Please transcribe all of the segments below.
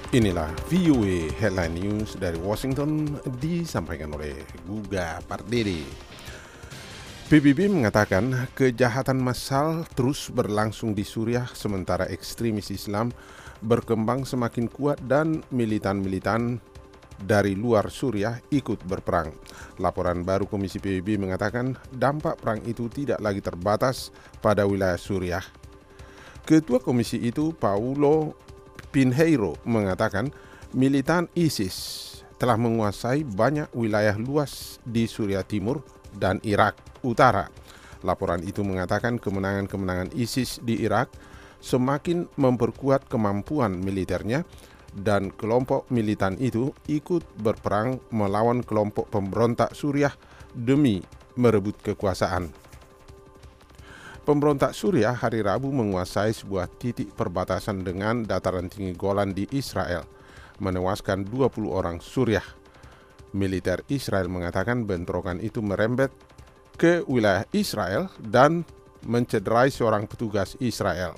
Inilah VOA Headline News dari Washington disampaikan oleh Guga Pardede. PBB mengatakan kejahatan massal terus berlangsung di Suriah sementara ekstremis Islam berkembang semakin kuat dan militan-militan dari luar Suriah ikut berperang. Laporan baru Komisi PBB mengatakan dampak perang itu tidak lagi terbatas pada wilayah Suriah. Ketua komisi itu, Paulo Pinheiro, mengatakan militan ISIS telah menguasai banyak wilayah luas di Suriah Timur dan Irak Utara. Laporan itu mengatakan kemenangan-kemenangan ISIS di Irak semakin memperkuat kemampuan militernya dan kelompok militan itu ikut berperang melawan kelompok pemberontak Suriah demi merebut kekuasaan. Pemberontak Suriah hari Rabu menguasai sebuah titik perbatasan dengan dataran tinggi Golan di Israel, menewaskan 20 orang Suriah. Militer Israel mengatakan bentrokan itu merembet ke wilayah Israel dan mencederai seorang petugas Israel.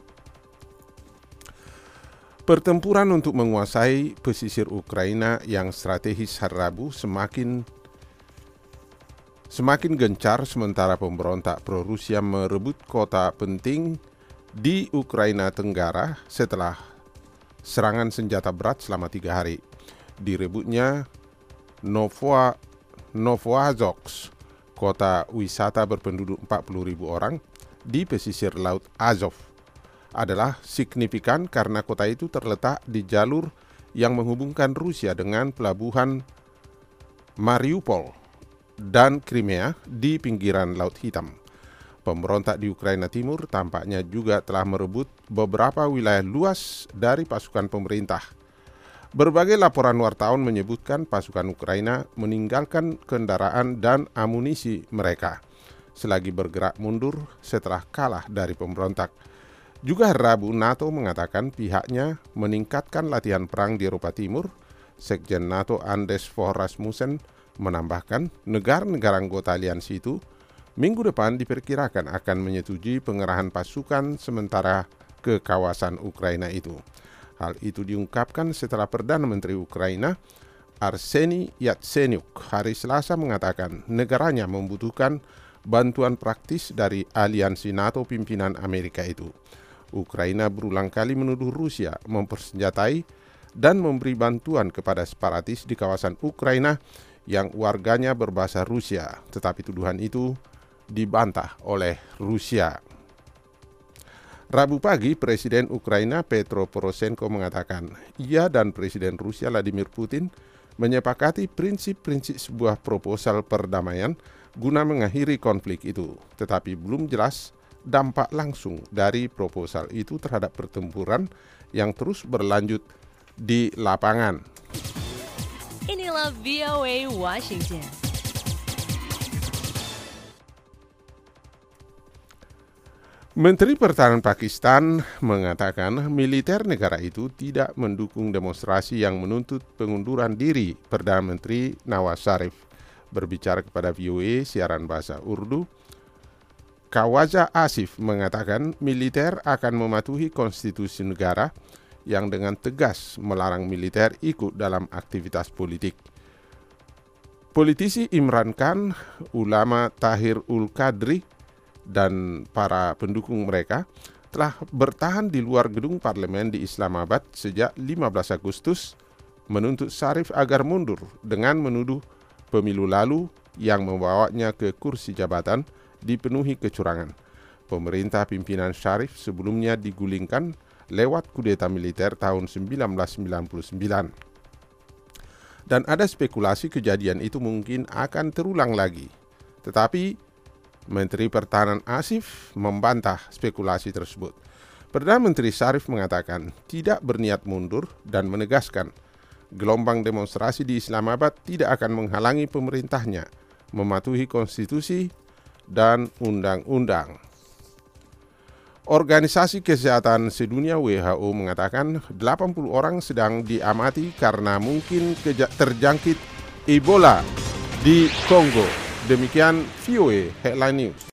Pertempuran untuk menguasai pesisir Ukraina yang strategis hari Rabu semakin gencar sementara pemberontak pro-Rusia merebut kota penting di Ukraina Tenggara setelah serangan senjata berat selama 3 hari. Direbutnya Novoazovsk, kota wisata berpenduduk 40.000 orang di pesisir Laut Azov, adalah signifikan karena kota itu terletak di jalur yang menghubungkan Rusia dengan pelabuhan Mariupol dan Crimea di pinggiran Laut Hitam. Pemberontak di Ukraina Timur tampaknya juga telah merebut beberapa wilayah luas dari pasukan pemerintah. Berbagai laporan wartawan menyebutkan pasukan Ukraina meninggalkan kendaraan dan amunisi mereka selagi bergerak mundur setelah kalah dari pemberontak. Juga Rabu, NATO mengatakan pihaknya meningkatkan latihan perang di Eropa Timur. Sekjen NATO Anders Fogh Rasmussen menambahkan negara-negara anggota aliansi itu minggu depan diperkirakan akan menyetujui pengerahan pasukan sementara ke kawasan Ukraina itu. Hal itu diungkapkan setelah Perdana Menteri Ukraina Arseniy Yatsenyuk hari Selasa mengatakan negaranya membutuhkan bantuan praktis dari aliansi NATO pimpinan Amerika itu. Ukraina berulang kali menuduh Rusia mempersenjatai dan memberi bantuan kepada separatis di kawasan Ukraina yang warganya berbahasa Rusia, tetapi tuduhan itu dibantah oleh Rusia. Rabu pagi, Presiden Ukraina Petro Poroshenko mengatakan ia dan Presiden Rusia Vladimir Putin menyepakati prinsip-prinsip sebuah proposal perdamaian guna mengakhiri konflik itu, tetapi belum jelas dampak langsung dari proposal itu terhadap pertempuran yang terus berlanjut di lapangan. Inilah VOA Washington. Menteri Pertahanan Pakistan mengatakan militer negara itu tidak mendukung demonstrasi yang menuntut pengunduran diri Perdana Menteri Nawaz Sharif. Berbicara kepada VOA siaran bahasa Urdu, Khawaja Asif mengatakan militer akan mematuhi konstitusi negara yang dengan tegas melarang militer ikut dalam aktivitas politik. Politisi Imran Khan, ulama Tahir ul Qadri, dan para pendukung mereka telah bertahan di luar gedung parlemen di Islamabad sejak 15 Agustus menuntut Sharif agar mundur dengan menuduh pemilu lalu yang membawanya ke kursi jabatan dipenuhi kecurangan. Pemerintah pimpinan Sharif sebelumnya digulingkan lewat kudeta militer tahun 1999. Dan ada spekulasi kejadian itu mungkin akan terulang lagi. Tetapi Menteri Pertahanan Asif membantah spekulasi tersebut. Perdana Menteri Sharif mengatakan tidak berniat mundur dan menegaskan gelombang demonstrasi di Islamabad tidak akan menghalangi pemerintahnya mematuhi konstitusi dan undang-undang. Organisasi Kesehatan Sedunia WHO mengatakan 80 orang sedang diamati karena mungkin terjangkit Ebola di Kongo. Demikian VOA Headline News.